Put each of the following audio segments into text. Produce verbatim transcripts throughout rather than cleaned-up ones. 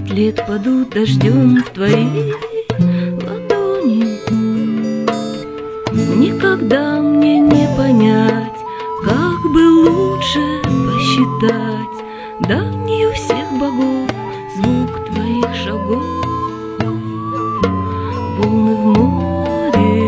лет падут дождем в твои ладони. Никогда мне не понять, как бы лучше посчитать дальнюю всех богов звук твоих шагов. Волны в море,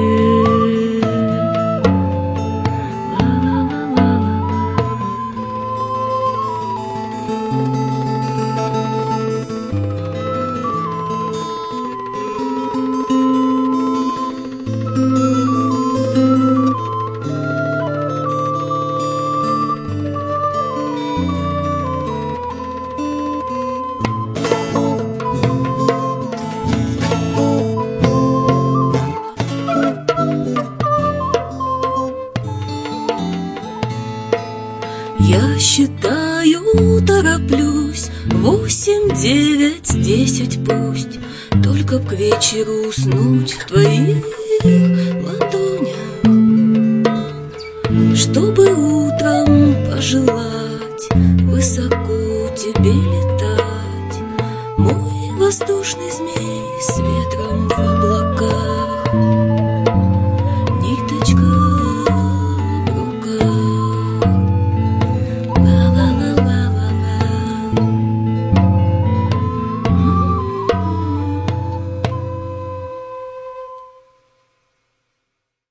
я считаю, тороплюсь, восемь, девять, десять пусть, только б к вечеру уснуть в твоих ладонях, чтобы утром пожелать высоко тебе летать, мой воздушный змей.